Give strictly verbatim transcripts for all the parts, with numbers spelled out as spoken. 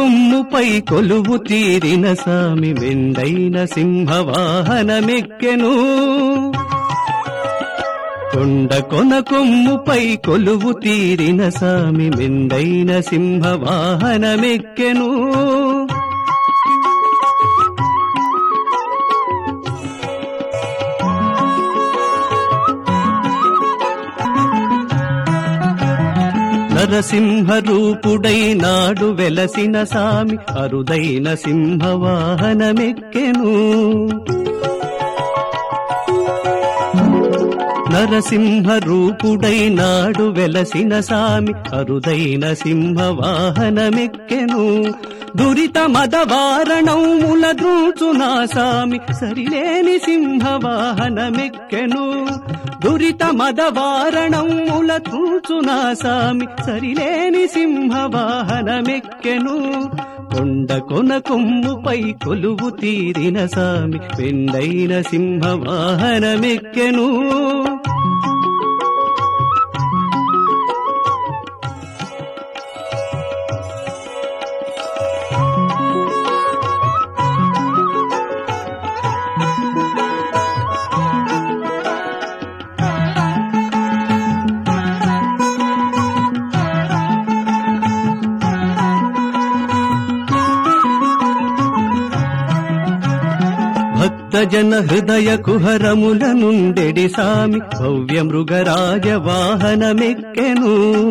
కొమ్ముపై కొలువు తీరిన సామి మెండైన సింహవాహనమెక్కెను కొండ కొన కొమ్ముపై కొలువు తీరిన సామి మెండైన సింహవాహనమెక్కెను నరసింహ రూపుడై నాడు వెలసిన సామి అరుదైన సింహవాహనమెక్కెను నరసింహ రూపుడై నాడు వెలసిన సామి అరుదైన సింహవాహనమెక్కెను దురిత మదవారణముల ద్రూచునా సామి సరిలేని సింహవాహనమెక్కెను దురిత మదవారణముల ద్రూచునా సామి సరిలేని సింహవాహనమెక్కెను కొండ కొన కొమ్ముపై కొలువు తీరిన సామి మెండైన సింహవాహనమెక్కెను భక్తజన హృదయ కుహరముల నుండెడి సామి భవ్య మృగరాజ వాహనమెక్కెను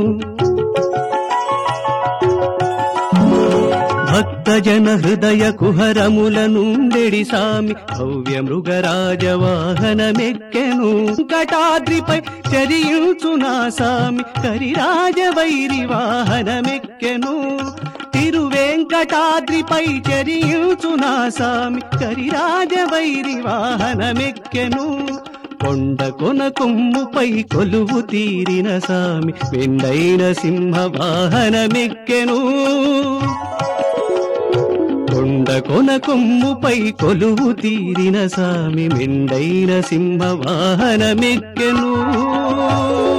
భక్తజన హృదయ కుహరముల నుండెడి సామి భవ్య మృగరాజ వాహనమెక్కెను వెంకటాద్రిపై చరించునా సామి కరిరాజ వైరి వాహనమెక్కెను తిరువేంకటాద్రిపై చరించునా సామి కరిరాజ వైరి వాహనమెక్కెను కొండ కొన కొమ్ముపై కొలువు తీరిన సామి మెండైన సింహవాహనమెక్కెను కొండ కొన కొమ్ముపై కొలువు తీరిన సామి మెండైన సింహవాహనమెక్కెను